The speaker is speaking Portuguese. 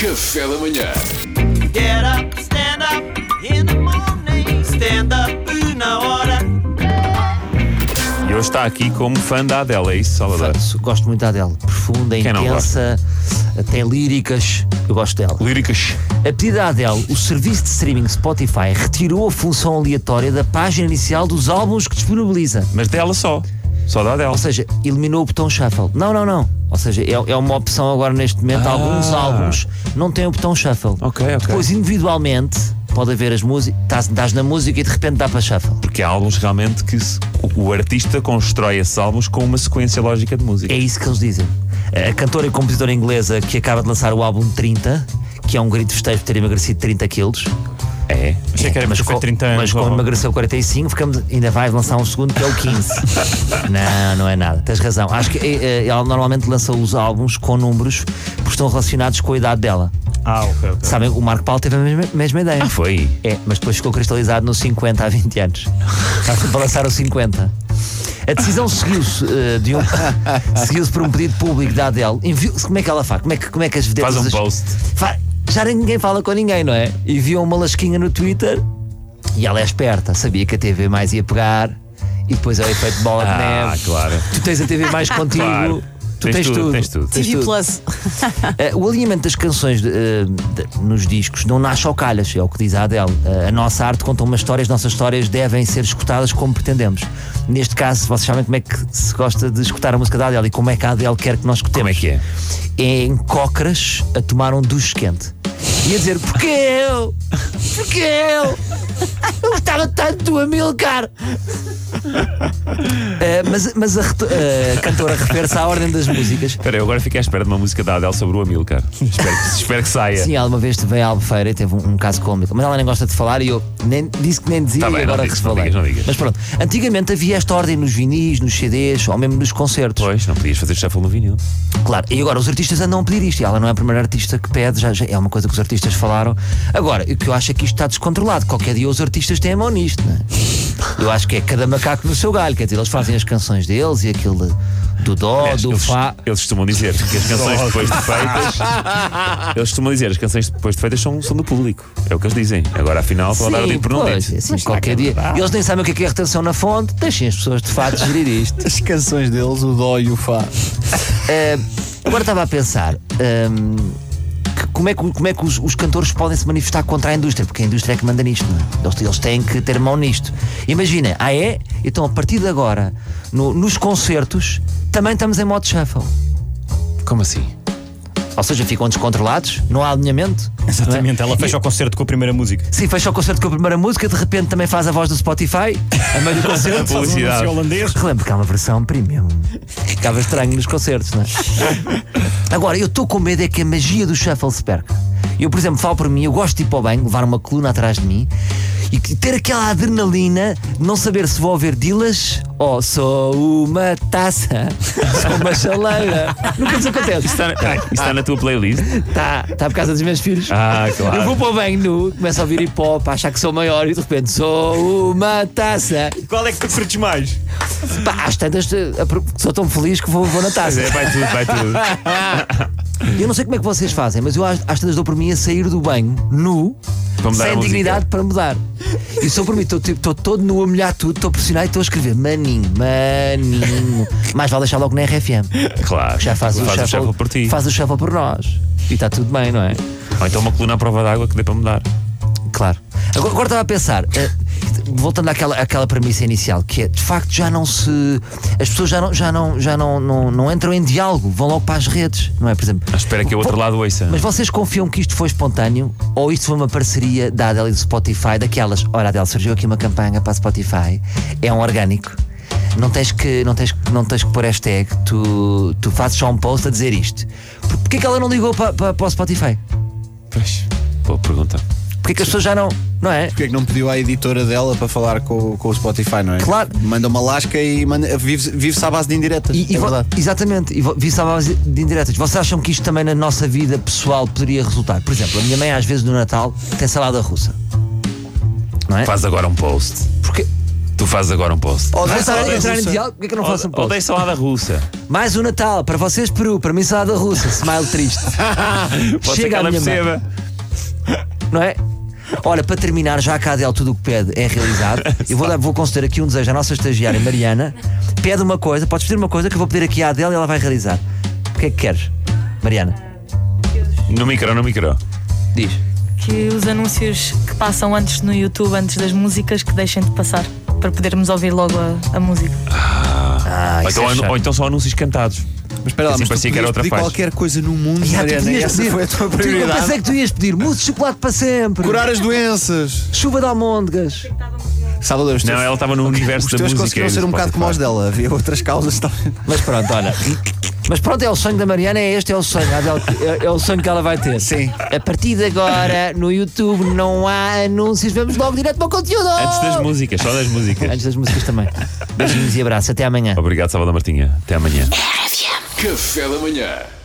Café da manhã. Get up, stand up in the morning. Stand up na hora. E hoje está aqui como fã da Adele, é isso, Salvador? Gosto muito da Adele. Profunda, Quem não intensa, tem líricas. Eu gosto dela. Líricas. A pedido da Adele, o serviço de streaming Spotify retirou a função aleatória da página inicial dos álbuns que disponibiliza. Mas dela só. Só da Adele. Ou seja, eliminou o botão shuffle. Não. Ou seja, é uma opção agora neste momento. Alguns álbuns não têm o botão shuffle. Ok. Depois, individualmente, pode haver as músicas. Estás na música e de repente dá para shuffle. Porque há álbuns realmente que o artista constrói esses álbuns com uma sequência lógica de música. É isso que eles dizem. A cantora e compositora inglesa que acaba de lançar o álbum 30, que é um grito festejo por ter emagrecido 30 quilos. É. Achei que era Mas porque foi 30 anos. Mas como emagreceu 45, ainda vai lançar um segundo que é o 15. Não é nada. Tens razão. Acho que ela normalmente lança os álbuns com números porque estão relacionados com a idade dela. Ok. Sabem, o Marco Paulo teve a mesma ideia. Foi. Mas depois ficou cristalizado nos 50 há 20 anos. Está sempre a lançar os 50. A decisão seguiu-se seguiu-se por um pedido público da Adele. Como é que ela faz? Como é que as vedetas... Faz um post. Já ninguém fala com ninguém, não é? E viu uma lasquinha no Twitter e ela é esperta, sabia que a TV Mais ia pegar e depois é o efeito de bola de neve. Claro. Tu tens a TV Mais contigo. Claro. Tu tens tudo. Tens tudo. TV Plus. O alinhamento das canções nos discos não nasce ao calhas, é o que diz a Adele. A nossa arte conta uma história, as nossas histórias devem ser escutadas como pretendemos. Neste caso, vocês sabem como é que se gosta de escutar a música da Adele e como é que a Adele quer que nós escutemos. Como é que é? É em cócoras a tomar um duche quente e a dizer: Porque eu? Eu gostava tanto do Amilcar. Mas a cantora refere-se à ordem das músicas. Espera, eu agora fiquei à espera de uma música da Adele sobre o Amilcar. espero que saia. Sim, ela uma vez veio à Albufeira e teve um caso cômico, mas ela nem gosta de falar e eu disse que nem dizia Tá bem, e agora não que se digas, falei. não digas. Mas pronto, antigamente havia esta ordem nos vinis, nos CDs ou mesmo nos concertos. Pois, não podias fazer shuffle no vinil. Claro, e agora os artistas andam a pedir isto e ela não é a primeira artista que pede, já é uma coisa que os artistas falaram. Agora, o que eu acho é que isto está descontrolado. Qualquer dia os artistas têm a mão nisto, não é? Eu acho que é cada macaco no seu galho, quer dizer, eles fazem as canções deles e aquilo do dó, Aliás, do fá. Eles costumam dizer que as canções depois de feitas. Eles costumam dizer que as canções depois de feitas são do público. É o que eles dizem. Agora, afinal, pode dar por não pois, dizer. assim, qualquer dia. E eles nem sabem o que é retenção na fonte, deixem as pessoas de fato gerir isto. As canções deles, o dó e o fá. Agora estava a pensar. Como é que os cantores podem se manifestar contra a indústria? Porque a indústria é que manda nisto, não é? Eles têm que ter mão nisto. Imagina, então a partir de agora, nos concertos, também estamos em modo shuffle. Como assim? Ou seja, ficam descontrolados, não há alinhamento. Exatamente, ela fecha o concerto com a primeira música. Sim, fecha o concerto com a primeira música, de repente também faz a voz do Spotify, a meio do concerto. A publicidade. Holandês. Relembro que há uma versão premium. Ficava estranho nos concertos, não é? Agora, eu estou com medo é que a magia do shuffle se perca. Eu, por exemplo, falo por mim, eu gosto de ir para o banho, levar uma coluna atrás de mim e ter aquela adrenalina de não saber se vou ouvir Dilas ou sou uma taça, sou uma chaleira. Nunca nos acontece. Está na tua playlist? Está por causa dos meus filhos. Claro. Eu vou para o banho nu, começo a ouvir hip hop, a achar que sou maior e de repente sou uma taça. Qual é que tu curtes mais? Às tantas, sou tão feliz que vou na taça. Vai tudo. Eu não sei como é que vocês fazem, mas eu às tantas dou por mim a sair do banho nu, sem dignidade para mudar. E sou por mim, estou todo nu a molhar tudo, estou a pressionar e estou a escrever maninho. Mais vale deixar logo na RFM. Claro. Já faz o shuffle por ti. Faz o shuffle por nós. E está tudo bem, não é? Ou então uma coluna à prova d'água que dê para mudar. Claro. Agora estava a pensar, voltando àquela premissa inicial, que é, de facto, as pessoas já não entram em diálogo, vão logo para as redes, não é? Por exemplo, Espera que o outro lado ouça. mas vocês confiam que isto foi espontâneo ou isto foi uma parceria da Adele e do Spotify, daquelas, olha, Adele, surgiu aqui uma campanha para a Spotify, é um orgânico, não tens que pôr hashtag, tu fazes só um post a dizer isto. Porquê que ela não ligou para o Spotify? Pois, boa pergunta. Porquê que as pessoas já não é? Porque é que não pediu à editora dela para falar com o Spotify, não é? Claro. Manda uma lasca e vive-se à base de indiretas. É verdade. Exatamente, e vice à base de indiretas. Vocês acham que isto também na nossa vida pessoal poderia resultar? Por exemplo, a minha mãe às vezes no Natal tem salada russa, não é? Faz agora um post. Porque Tu fazes agora um post. Entrar em diálogo, porque é que eu não faço um post? Odeio salada russa. Mais um Natal, para vocês Peru, para mim salada russa, smile triste. Pode ser que Chega à ela minha perceba. Não é? Olha, para terminar, já que a Adele tudo o que pede é realizado, eu vou conceder aqui um desejo à nossa estagiária Mariana. Pede uma coisa, podes pedir uma coisa que eu vou pedir aqui à Adele e ela vai realizar. O que é que queres, Mariana? No micro. Diz. Que os anúncios que passam antes no YouTube, antes das músicas, que deixem de passar, para podermos ouvir logo a música. Ou então são anúncios cantados. Mas espera lá, Assim mas tu parecia que era podias outra pedir faixa. qualquer coisa no mundo, Tu Mariana, e podias essa foi a tua Eu prioridade. pensei que tu ias pedir mousse de chocolate para sempre. Curar as doenças. Chuva de almôndegas. Salvador, os Não, teus, ela estava no universo os da teus música. conseguiram e do ser um bocado como os Spotify. dela. Havia outras causas. Mas pronto, olha. Mas pronto, é o sonho da Mariana, é o sonho, Adele, é o sonho que ela vai ter. Sim. A partir de agora, no YouTube não há anúncios, vamos logo direto para o conteúdo. Antes das músicas, só das músicas. Antes das músicas também. Beijinhos e abraços, até amanhã. Obrigado, Salvador Martinha. Até amanhã. Café da manhã.